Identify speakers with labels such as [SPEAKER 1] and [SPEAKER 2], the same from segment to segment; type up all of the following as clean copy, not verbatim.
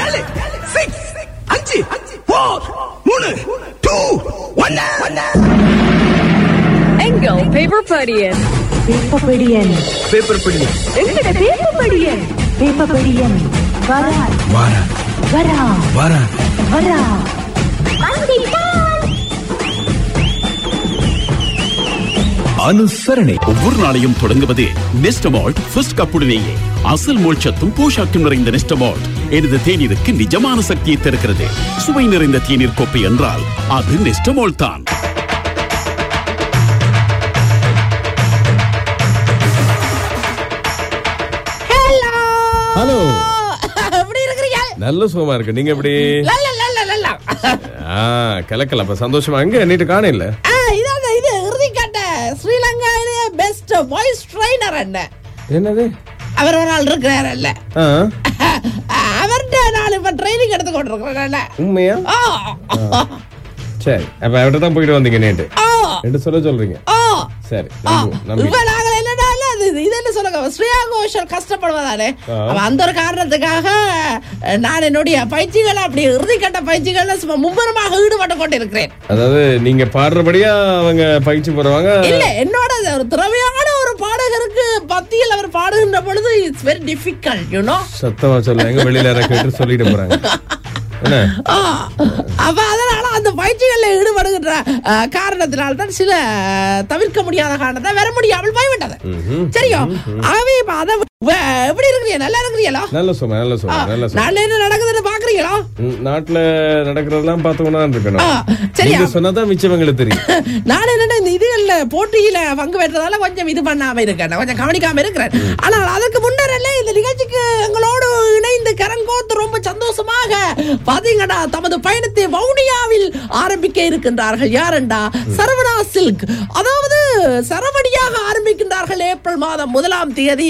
[SPEAKER 1] 7 6 5 4 3 2 1
[SPEAKER 2] எங்கள் பேப்பர் படியன் எங்கட பேப்பர் படியன்
[SPEAKER 1] வரா
[SPEAKER 3] அனுசரணை ஒவ்வொரு நாளையும் தொடங்குவது நெஸ்டமால்ட் ஃபர்ஸ்ட் கப்புடனேயே. அசல் மோட்சத்தும் போஷாக்கும் நிறைந்த நெஸ்டமால்ட் எனது தேநீருக்கு நிஜமான சக்தியை தருகிறது. சுவை நிறைந்த தேநீர் கோப்பை என்றால் அது நெஸ்டமால்ட் தான்.
[SPEAKER 4] ஹலோ,
[SPEAKER 5] எப்படி இருக்கீங்க?
[SPEAKER 4] நல்ல சுகமா இருக்கு. நீங்க எப்படி? கலக்கல. அப்ப சந்தோஷமா. அங்க நீட்டு காண இல்ல.
[SPEAKER 5] இது இறுதிக்கட்ட ஸ்ரீலங்காவிலே பெஸ்ட் வாய்ஸ் ட்ரெய்னர் என்ன?
[SPEAKER 4] என்னது?
[SPEAKER 5] அவர் ஒரு ஆள் இருக்கிறார் இல்ல, அவர்கிட்ட நான் இப்ப ட்ரைனிங் எடுத்து கொண்டிருக்கிறேன்.
[SPEAKER 4] உண்மையா? சரி, அப்ப அவர்கிட்ட தான் போயிட்டு வந்தீங்க நேற்று என்று சொல்றீங்க. சரி, ஸ்ரேயா கோஷல் கஷ்டப்படுவதானே, அந்த ஒரு காரணத்துக்காக நான் என்னுடைய பயிற்சிகள் அப்படி இறுதிக்கட்ட பயிற்சிகள் மும்முரமாக ஈடுபட்டு கொண்டிருக்கிறேன். அதாவது நீங்க பாடுறபடியா அவங்க பயிற்சி போடுவாங்க
[SPEAKER 5] இல்ல, என்னோட ஒரு திறமையான ஒரு பாடகருக்கு பத்தியில் அவர் பாடுகின்ற பொழுது it's very difficult, you know.
[SPEAKER 4] சத்தமா சொல்லுங்க, வெளியில கேட்டு சொல்லிட்டு போறாங்க.
[SPEAKER 5] அப்ப அதனால அந்த பயிற்சிகள்ல ஈடுபடுகின்ற காரணத்தினால்தான் சில தவிர்க்க முடியாத காரணத்தை வர முடியாமல் போய்விட்டது. சரியோ? ஆகவே இப்ப அதை எப்படி இருக்கிறீங்க? நல்லா இருக்கிறீங்களா? நல்ல சும்மா. நாட்டுல என்ன நடக்குதுன்னு பாக்குறீங்களா?
[SPEAKER 4] நாட்டுல நடக்கிறதெல்லாம் பார்த்தோம்னா இருக்கணும். சரியா? சொன்னதான் மிச்சவங்களுக்கு தெரியும்.
[SPEAKER 5] நான் என்ன இந்த இதுல போட்டியில பங்கு பெற்றதால கொஞ்சம் இது பண்ணாம இருக்கேன், கொஞ்சம் கவனிக்காம இருக்கிறேன். ஆனால் அதற்கு முன்னரே இந்த நிகழ்ச்சிக்கு எங்களோடு இணைந்து கரங்கோத்து ரொம்ப சந்தோஷமாக பாத்தீங்கன்னா தமது பயணத்தை வவுனியாவில் ஆரம்பிக்க இருக்கின்றார்கள். யாரெண்டா? சரவணா சில்க். அதாவது சரவடியாக ஆரம்பிக்கின்றார்கள். ஏப்ரல் மாதம் 1ஆம் தேதி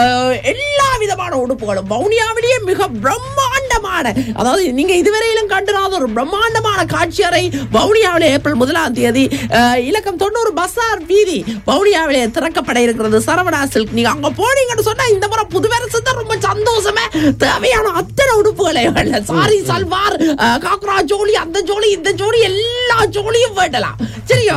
[SPEAKER 5] எல்லா விதமான உடுப்புகளும் வவுனியாவிலேயே மிக பிரம்மாண்டமான, அதாவது நீங்க இதுவரையிலும் கண்டிராத ஒரு பிரம்மாண்டமான காட்சி அறை வவுனியாவிலே ஏப்ரல் 1ஆம் தேதி இலக்கம் 90 பசார் வீதி வவுனியாவிலே திறக்கப்பட இருக்கிறது. சரவணா சில்க். நீங்க அங்க போனீங்கன்னு சொன்னா இந்த முறை புது வருஷத்தை ரொம்ப சந்தோஷமா தேவையான அத்தனை உடுப்புகளை சாரி, சல்வார், காக்ரா ஜோலி, அந்த ஜோலி, இந்த ஜோலி, எல்லா ஜோலியும் வேண்டலாம். சரியோ?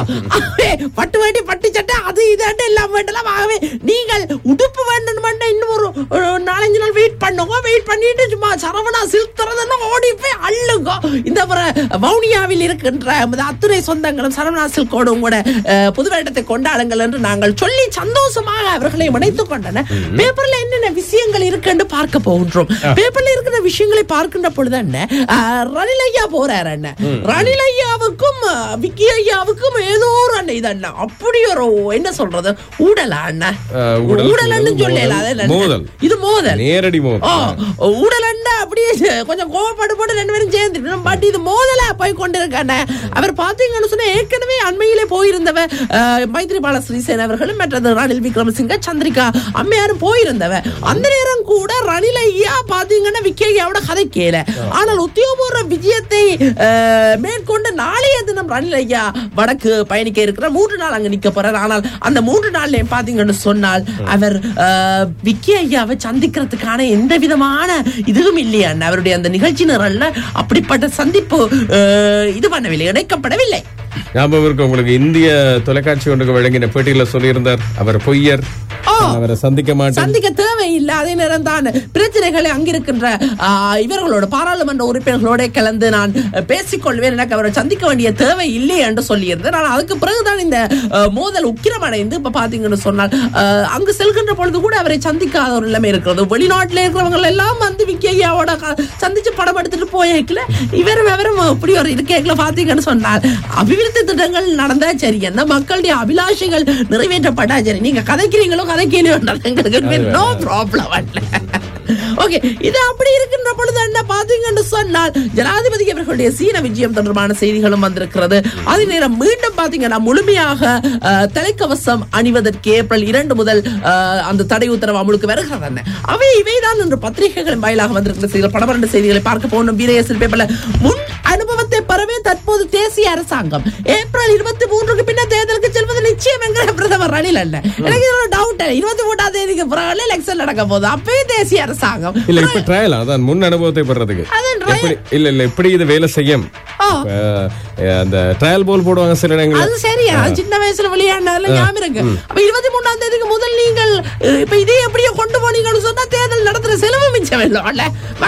[SPEAKER 5] பட்டு வேண்டி, பட்டு சட்டை, அது இது எல்லாம் வேண்டலாம். ஆகவே நீங்கள் உடுப்பு வேண்டும் இன்னும் ஒரு 4-5 நாள் வெயிட் பண்ணுங்க. வெயிட் பண்ணிட்டு சும்மா சரவணா சில்க் திறந்தா ஓடி போய் அள்ளுங்க. இந்த வவுனியாவில் இருக்கின்ற அத்துணை சொந்தங்களும் சரவணா சில்கோடு கூட புது வருடத்தை கொண்டாடுங்கள் என்று நாங்கள் சொல்லி சந்தோஷமாக அவர்களை இணைத்துக் கொண்டன. பேப்பர்ல என்னென்ன விஷயங்கள் இருக்குன்னு பார்க்க போகின்றோம். பேப்பர்ல இருக்கிற விஷயங்களை பார்க்கின்ற பொழுது என்ன, ரணில் ஐயா போறாரு. என்ன ரணில் ஐயாவுக்கும் விக்கி ஐயாவுக்கும் ஏதோ ஒரு அண்ணன் இது அண்ணா அப்படி ஒரு என்ன சொல்றது ஊடலா அண்ணா ஊடலன்னு சொல்லல, இது மோதல், நேரடி மோதல். ஊடல் அண்ணா அப்படியே கொஞ்சம் கோவப்பட்டு போட்டு 2 பேரும் சேர்ந்து, பட் இது மோதலா போய் கொண்டிருக்காங்க. அவர் பாத்தீங்கன்னு சொன்னா ஏற்கனவே அண்மையிலே போயிருந்தவ மைத்ரிபால சிறிசேன அவர்களும் மற்றது ரணில் விக்ரமசிங்க, சந்திரிகா அம்மையாரும் போயிருந்தவ. அந்த நேரம் கூட ரணில் ஐயா பாத்தீங்கன்னா விக்கி ஐயாவோட கதை கேள. ஆனால் உத்தியோகபூர்வ விஜயத்தை மேற்கொண்டு நாளைய தினம் ரணில் ஐயா வடக்கு பயணிக்க இருக்கிற 3 நாள் அங்க நிக்க போறார். ஆனால் அந்த 3 நாள்ல பாத்தீங்கன்னு சொன்னால் அவர் விக்கி ஐயாவை சந்திக்கிறதுக்கான எந்த விதமான இதுவும் இல்லையா. அவருடைய அந்த நிகழ்ச்சி நிரல்ல அப்படிப்பட்ட சந்திப்பு இது பண்ணவில்லை, இணைக்கப்படவில்லை.
[SPEAKER 4] ஞாபகம் இருக்கு உங்களுக்கு? இந்திய தொலைக்காட்சி ஒன்றுக்கு வழங்கின பேட்டியில சொல்லியிருந்தார் அவர் பொய்யர், அவரை சந்திக்க
[SPEAKER 5] தேவையில்லை. அதே நேரம் தான் பிரச்சனைகளை அங்கிருக்கின்ற இவர்களோட பாராளுமன்ற உறுப்பினர்களோட கலந்து நான் பேசிக்கொள்வேன், எனக்கு அவரை சந்திக்க வேண்டிய தேவை இல்லை என்று சொல்லியிருந்தேன். ஆனால் அதுக்கு பிறகுதான் இந்த மோதல் உக்கிரமடைந்து இப்ப பாத்தீங்கன்னு சொன்னால் அங்கு செல்கின்ற பொழுது கூட அவரை சந்திக்காத ஒரு நிலைமை இருக்கிறது. வெளிநாட்டில் இருக்கிறவங்க எல்லாம் வந்து விக்கி ஐயாவோட சந்திச்சு படம் எடுத்துட்டு போயிருக்கல, இவரும் இப்படி ஒரு இருக்கேக்கல பாத்தீங்கன்னு சொன்னால் அபிவிருத்தி திட்டங்கள் நடந்தா சரி, எந்த மக்களுடைய அபிலாஷைகள் நிறைவேற்றப்பட்டா சரி, நீங்க கதைக்கிறீங்களோ நோ ப்ராப்ளம். ஓகே, இது அப்படி இருக்கின்ற பொழுது என்ன பாத்தீங்கன்னு சொன்னால் ஜனாதிபதி அவர்களுடைய சீன விஜயம் தொடர்பான செய்திகளும் வந்திருக்கிறது. அதே நேரம் மீண்டும் பாத்தீங்கன்னா முழுமையாக தலைக்கவசம் அணிவதற்கு ஏப்ரல் 2 முதல் அந்த தடை உத்தரவு அமலுக்கு வருகிறது. அவை இவைதான் இன்று பத்திரிகைகளின் வாயிலாக வந்திருக்கிற செய்திகள். படபரண்ட செய்திகளை பார்க்க போகணும். வீரேசல் பேப்பர்ல முன் அனுபவத்தை பெற ஆகவே தற்போது தேசிய அரசாங்கம் ஏப்ரல் 23க்கு பின்னர் தேர்தலுக்கு செல்வது நிச்சயம் என்கிற பிரதமர் ரணில் அல்ல. எனக்கு ஒரு டவுட், 23ஆம் தேதிக்கு பிறகு எலெக்ஷன் நடக்க போகுது, அப்பவே தேசிய அரசாங்கம்
[SPEAKER 6] இல்ல இப்ப ட்ரையல் அதான் முன் அனுபவத்தை பெறதுக்கு இல்ல எப்படி இது வேலை செய்யும். அந்த ட்ரையல் போல் போடுவாங்க சில இடங்கள்.
[SPEAKER 5] அது சரியா சின்ன வயசுல விளையாடுனால ஞாபகம் இருக்கு. அப்ப 23ஆம் தேதிக்கு முதல் நீங்கள் இப்ப இதே எப்படியோ கொண்டு போனீங்கன்னு சொன்னா தேர்தல் நடத்துற செலவு மிச்சம் இல்ல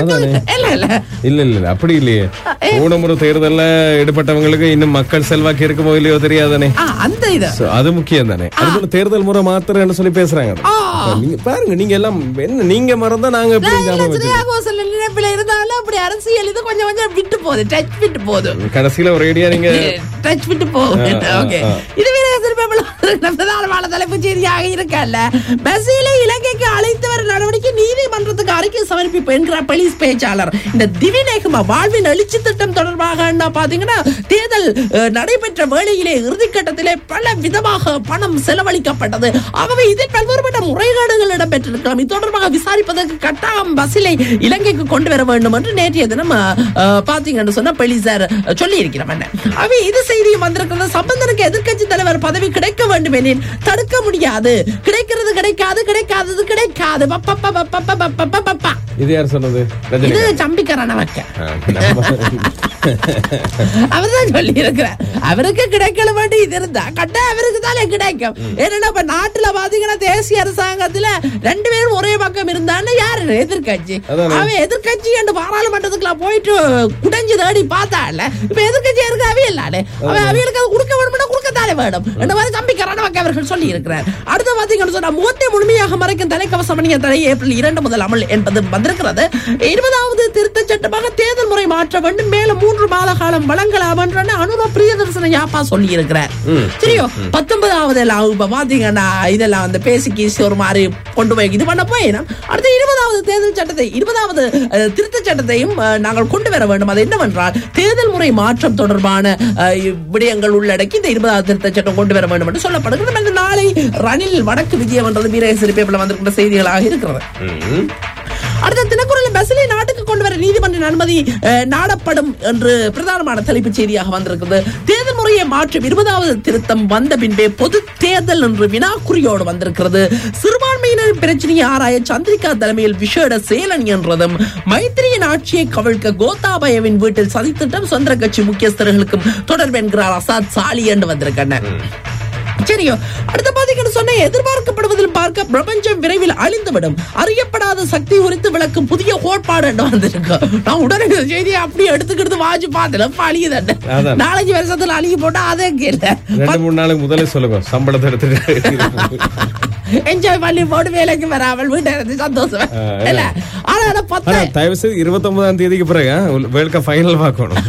[SPEAKER 6] அப்படி இல்லையே. போன முறை தேர்தல்ல ஈடுபட்டவங்களுக்கு இன்னும் மக்கள் செல்வாக்கு இருக்குமோ இல்லையோ தெரியாதானே, அந்த இது அது முக்கியம் தானே. அதுபோல தேர்தல் முறை மாத்திரம் சொல்லி பேசுறாங்க. நீங்க பாருங்க, நீங்க எல்லாம் என்ன நீங்க மறந்தா நாங்க
[SPEAKER 5] நினைப்பில இருந்தாலும் அப்படி அரசியல் இது கொஞ்சம் கொஞ்சம் விட்டு போகுது, டச் விட்டு போகுது.
[SPEAKER 6] கடைசியில ஒரு ஐடியா நீங்க
[SPEAKER 5] டச் விட்டு போகுது. இதுவே தலைப்பு செய்தியாக இருக்கல்ல, பஸ்ஸிலே இலங்கைக்கு அழைத்து வர நடவடிக்கை நீதிமன்றத்துக்கு அறிக்கை சமர்ப்பிப்பு என்கிறார் போலீஸ் பேச்சாளர். இந்த திவிநேகமா வாழ்வின் எழுச்சி திட்டம் தொடர்பாக பாத்தீங்கன்னா தேர்தல் நடைபெற்ற வேளையிலே இறுதிக்கட்டத்திலே பல விதமாக பணம் செலவழிக்கப்பட்டது. ஆகவே இதில் பல்வேறுபட்ட முறைகேடுகள் இடம்பெற்றிருக்கலாம். இது தொடர்பாக விசாரிப்பதற்கு கட்டாயம் பஸ்ஸிலே இலங்கைக்கு கொண்டு வர வேண்டும் என்று நேற்றைய தினம் பாத்தீங்கன்னு சொன்னா போலீசார் சொல்லி இருக்கிறார். அவை இது செய்தியும் வந்திருக்கிறது. சம்பந்தனுக்கு எதிர்க்கட்சி தலைவர் பதவி கிடைக்க வேண்டும் எனில் தடுக்க முடியாது, கிடைக்கிறது கிடைக்காது, கிடைக்காதது கிடைக்காது.
[SPEAKER 6] இது யார் சொன்னது?
[SPEAKER 5] இது சம்பிக்கரணவக்க அவர்தான் சொல்லி இருக்கிறார். அவருக்கு கிடைக்கல வேண்டி இது இருந்தா கட்ட அவருக்கு தானே கிடைக்கும். ஏன்னா இப்ப நாட்டுல பாத்தீங்கன்னா தேசிய அரசாங்கத்துல 2 பேரும் ஒரே பக்கம் இருந்தான்னு யாரு எதிர்கட்சி, அவன் எதிர்கட்சி என்று பாராளுமன்றத்துக்குள்ள போயிட்டு குடைஞ்சு தேடி பார்த்தா இல்ல, இப்ப எதிர்கட்சி இருக்கு அவையில்லாலே அவைகளுக்கு அது கொடுக்க வேணும்னா கொடுக்கத்தானே வேணும் என்ற மாதிரி சம்பிக்கரணவக்க அவர்கள் சொல்லி இருக்கிறார். அடுத்து பாத்தீங்கன்னு சொன்னா முகத்தை முழுமையாக மறைக்கும் தலைக்கவசம் அணிய தடை ஏப்ரல் 2 முதல் அமல் என்பது வந்திருக்கிறது. 20வது திருத்த சட்டமாக தேர்தல் முறை மாற்ற வேண்டும், மேலும் 3 மாத காலம் வழங்கலாம் என்று அனுரா பிரியதர்சன யாப்பா சொல்லி இருக்கிறார். சரியோ 19வது எல்லாம் பாத்தீங்கன்னா இதெல்லாம் அந்த பேசிக்கு ஒரு மாதிரி கொண்டு போய் இது பண்ண போயிடும். அடுத்து 20வது தேர்தல் சட்டத்தை 20வது திருத்த சட்டத்தையும் நாங்கள் கொண்டு வர வேண்டும். அது என்னவென்றால் தேர்தல் முறை மாற்றம் தொடர்பான விடயங்கள் உள்ளடக்கி இந்த 20வது திருத்த சட்டம் கொண்டு வர வேண்டும் என்று சொல்லப்படுகிறது. நாளை ரணில் வடக்கு விஜயம் என்றது வீரேசரி பேப்பர்ல வந்திருக்கிற செய்திகளாக இருக்கிறது. அடுத்த தினக்குரல் பஸ்ஸிலே நாட்டுக்கு கொண்டு வர நீதிமன்ற அனுமதி நாடப்படும் என்று பிரதானமான தலைப்பு செய்தியாக வந்திருக்கிறது. தேர்தல் முறையை மாற்றும் 20வது திருத்தம் வந்த பின்பே பொது தேர்தல் என்று வினாக்குறியோடு வந்திருக்கிறது. சிறுபான்மையினர் பிரச்சனையை ஆராய சந்திரிகா தலைமையில் விசேட செயலணி என்றதும், மைத்திரியின் ஆட்சியை கவிழ்க்க கோத்தாபயவின் வீட்டில் சதித்திட்டம் சொந்த கட்சி முக்கியஸ்தர்களுக்கும் தொடர்பு என்கிறார் அசாத் சாலி என்று வந்திருக்கின்றன. சரியோ அடுத்த பாத்தீங்கன்னு சொன்ன எதிர்பார்க்கப்படுவதில் பார்க்க பிரபஞ்சம் விரைவில் அழிந்துவிடும், அறியப்படாத சக்தி குறித்து விளக்கும் புதிய கோட்பாடு என்று வந்திருக்கு. நான் உடனே செய்தியை அப்படியே எடுத்துக்கிட்டு வாஜி பார்த்தேன் அழியுது. 4-5 வருஷத்துல அழுகி போட்டா அதே கேள்வி
[SPEAKER 6] 2-3 நாளுக்கு முதலே சொல்லுங்க, சம்பளத்தை எடுத்துட்டு
[SPEAKER 5] என்ஜாய் பண்ணி போட்டு வேலைக்கு வராமல் வீட்டை சந்தோஷம். ஆனா
[SPEAKER 6] தயவு செய்து 29ஆம் தேதிக்கு பிறகு வேர்ல்ட் கப் ஃபைனல் பார்க்கணும்.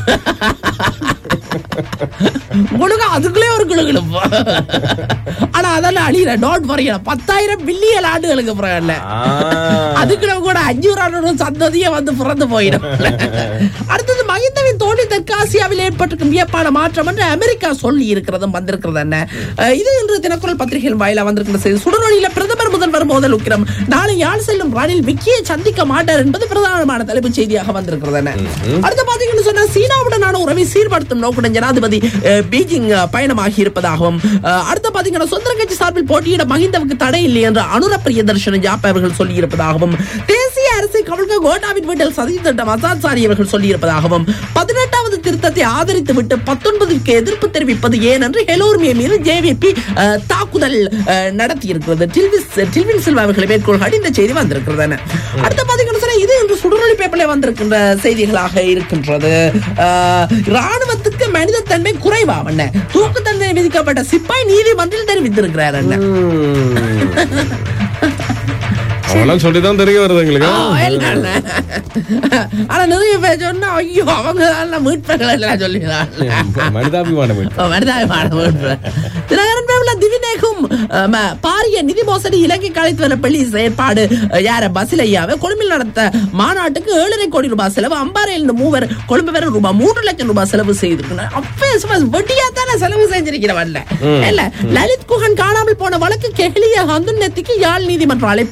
[SPEAKER 5] அதுக்குள்ளே ஒரு குழுகுழுப்பு. ஆனா அதெல்லாம் அழியிற நோட் வரையல 10,000 பில்லியன் ஆண்டுகளுக்கு பிறகு அதுக்குள்ள கூட 500 சந்ததியே வந்து பிறந்து போயிடும். அடுத்தது மகிந்தவின் தோல்வி தெற்காசியாவில் ஏற்பட்டிருக்கும் வியப்பான மாற்றம் என்று அமெரிக்கா சொல்லி இருக்கிறதும் வந்திருக்கிறது. என்ன இது இன்று தினக்குரல் பத்திரிகையில் வாயிலா வந்திருக்கிற செய்தி. சுடரொலியில பிரதமர் முதல்வர் மோதல் உக்கிரம், நாளை யாழ் செல்லும் ரணில் விக்கியை சந்திக்க மாட்டார் என்பது பிரதானமான தலைப்பு செய்தியாக வந்திருக்கிறது. அடுத்து பாத்தீங்கன்னு சொன்னா சீனாவுடனான உறவை சீர்படுத்தும் நோக்குடன் ஜனாதிபதி பீஜிங் பயணமாகி இருப்பதாகவும், அடுத்த பாத்தீங்கன்னா சொந்த கட்சி சார்பில் போட்டியிட மகிந்தவுக்கு தடை இல்லை என்று அனுர பிரியதர்ஷன ஜாப்பா அவர்கள் சொல்லி இருப்பதாகவும், தேசிய அரசை கவிழ்க்க கோட்டாவின் வீட்டில் சதி திட்டம் அசாத் சாரி அவர்கள் சொல்லி இருப்பதாகவும், 18வது திருத்தத்தை ஆதரித்து விட்டு 19க்கு எதிர்ப்பு தெரிவிப்பது ஏன் என்று ஹெலோர்மிய மீது ஜேவிபி தாக்குதல் நடத்தி இருக்கிறது. டில்வின் சில்வா அவர்களை மேற்கோள்காட்டி இந்த செய்தி வந்திருக்கிறது. அடுத்த பாத்தீங்கன்னா இது இன்று சுடரொலி பேப்பர்ல வந்திருக்கின்ற செய்திகளாக இருக்கின்றது. ராணுவத்துக்கு மனித தன்மை குறைவாம தூக்கு தண்டனை விதிக்கப்பட்ட சிப்பாய் நீதிமன்றில் தெரிவித்திருக்கிறார்.
[SPEAKER 6] சொல்லிதான் தெரிய வருது எங்களுக்கு.
[SPEAKER 5] ஆனா நிறைய பேர் சொன்னா ஐயோ அவங்க மீட்பர்கள் எல்லாம் சொல்லுகிறாங்க.
[SPEAKER 6] மனிதாபிமான
[SPEAKER 5] திவிநேகும் பாரிய நிதி மோசடி இலங்கைக்கு அழைத்து வர பள்ளி செயற்பாடு யார பசிலையாவை கொழும்பில் நடத்த மாநாட்டுக்கு 7.5 கோடி ரூபாய் செலவு, அம்பாறையில் 3 கொழும்பு வரை ரூபாய் 3 லட்சம் ரூபாய் செலவு செய்திருக்கிறார். வெட்டியா தானே செலவு செஞ்சிருக்கிறவன்ல இல்ல. லலித் குஹன் காணாமல் போன வழக்கு கெஹலிய ஹந்துன் நெத்திக்கு யாழ் நீதிமன்றம் அழைப்பானை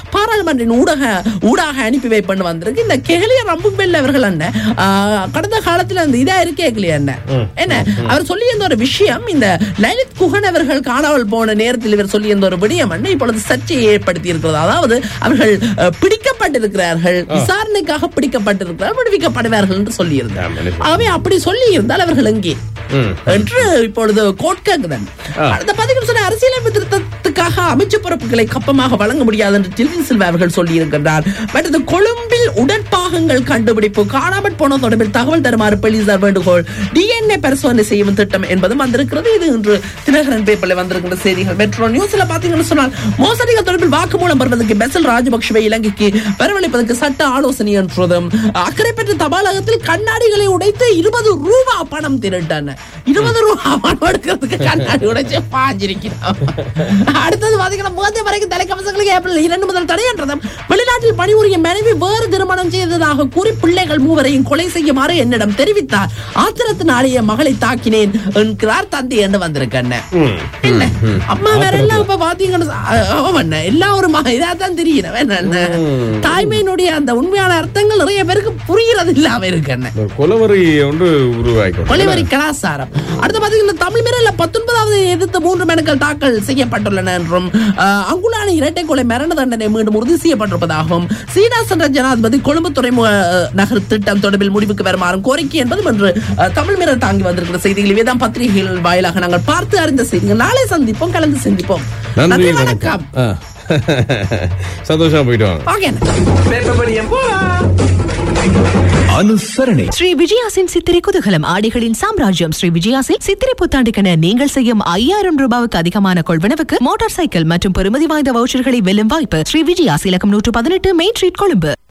[SPEAKER 5] பாராளுமன்றின் ஊடாக அனுப்பி வைப்பண்ணு வந்திருக்கு. இந்த கெஹலிய ரம்புக்வெல் அவர்கள் என்ன கடந்த காலத்துல அந்த இதா இருக்கே என்ன அவர் சொல்லி இருந்த ஒரு விஷயம், இந்த லலித் குஹன் அவர்கள் காணாமல் போன நேரத்தில் இவர் சொல்லி இருந்த ஒரு விடயம் என்ன இப்பொழுது சர்ச்சையை ஏற்படுத்தி இருக்கிறது. அதாவது அவர்கள் பிடிக்கப்பட்டிருக்கிறார்கள், விசாரணைக்காக பிடிக்கப்பட்டிருக்கிறார்கள், விடுவிக்கப்படுவார்கள் என்று சொல்லி இருந்தார். ஆகவே அப்படி சொல்லி இருந்தால் அவர்கள் எங்கே என்று இப்பொழுது கோர்ட் கேட்குதன். அடுத்த 10 நிமிஷம் அரசியலமைப்பு திருத்தத்துக்காக அமைச்சு பொறுப்புகளை கப்பமாக வழங்க முடியாது என்று டில்வின் சில்வா அவர்கள் சொல்லி இருக்கின்றார். மற்றது கொழும்பில் உடற்பாகங்கள் கண்டுபிடிப்பு காணாமல் போன தொடர்பில் தகவல் தருமாறு போலீசார் வேண்டுகோள், DNA பரிசோதனை செய்யும் திட்டம் என்பதும் வந்திருக்கிறது. இது இன்று தினகரன் பேப்பர்ல வந்திருக்கின்ற செய்திகள். மெட்ரோ நியூஸ்ல பாத்தீங்கன்னு சொன்னால் மோசடிகள் தொடர்பில் வாக்குமூலம் பெறுவதற்கு பெசல் ராஜபக்ஷவை இலங்கைக்கு வரவழைப்பதற்கு சட்ட ஆலோசனை என்றதும், அக்கறை பெற்ற தபாலகத்தில் கண்ணாடிகளை உடைத்து 20 ரூபா பணம் திருட்டான 20 ரூபா பணம் எடுக்கிறதுக்கு கண்ணாடி உடைச்சு பாஞ்சிருக்கிறோம். அடுத்தது பாத்தீங்கன்னா முகத்தை வரைக்கும் தலைக்கவசங்களுக்கு ஏப்ரல் 2 முதல் தடை என்றதும், வெளிநாட்டில் பணிபுரிய மனைவி வேறு திருமணம் செய்ததாக கூறி பிள்ளைகள் 3 கொலை செய்யுமாறு என்னிடம் தெரிவித்தார். ஆத்திரத்தினாலேயே மகளை தாக்கினேன் என்கிறார் தந்தை என்று வந்திருக்கேன். இல்ல அம்மா வேற எல்லாம் இப்ப பாத்தீங்கன்னா எல்லாம் ஒரு இதாதான் தெரியும். தாய்மையினுடைய அந்த உண்மையான அர்த்தங்கள் நிறைய பேருக்கு புரிகிறது இல்லாம இருக்கேன். கொலைவரி கலாச்சாரம். அடுத்து பாத்தீங்கன்னா தமிழ் மிரல்ல 19வது எதிர்த்து 3 மனுக்கள் தாக்கல் செய்யப்பட்டுள்ளன என்றும், அங்குலான இரட்டை கொலை மரண தண்டனை மீண்டும் உறுதி செய்யப்பட்டிருப்பதாகவும், சீனா சென்ற ஜனாதிபதி கொழும்பு துறைமுக நகர் திட்டம் தொடர்பில் முடிவுக்கு வருமாறும் கோரிக்கை என்பதும் என்று தமிழ் மிரல் தாங்கி வந்திருக்கிற செய்திகள். இவைதான் பத்திரிகைகள் வாயிலாக நாங்கள் பார்த்து அறிந்த செய்திகள். நாளை சந்திப்போம், கலந்து சிந்திப்போம். நன்றி, வணக்கம்.
[SPEAKER 6] சந்தோஷமா போயிட்டு வாங்க.
[SPEAKER 1] அனுசரணை
[SPEAKER 7] ஸ்ரீ விஜயாசின் சித்திரை குதூகலம் ஆடைகளின் சாம்ராஜ்யம். ஸ்ரீ விஜயாசின் சித்திரை புத்தாண்டுக்கென நீங்கள் செய்யும் 5000 ரூபாய்க்கு அதிகமான கொள்வனவுக்கு மோட்டார் சைக்கிள் மற்றும் பெறுமதி வாய்ந்த வவுச்சர்களை வெல்லும் வாய்ப்பு. ஸ்ரீ விஜயாஸ் இலக்கம் 118 மெயின் ஸ்ட்ரீட், கொழும்பு.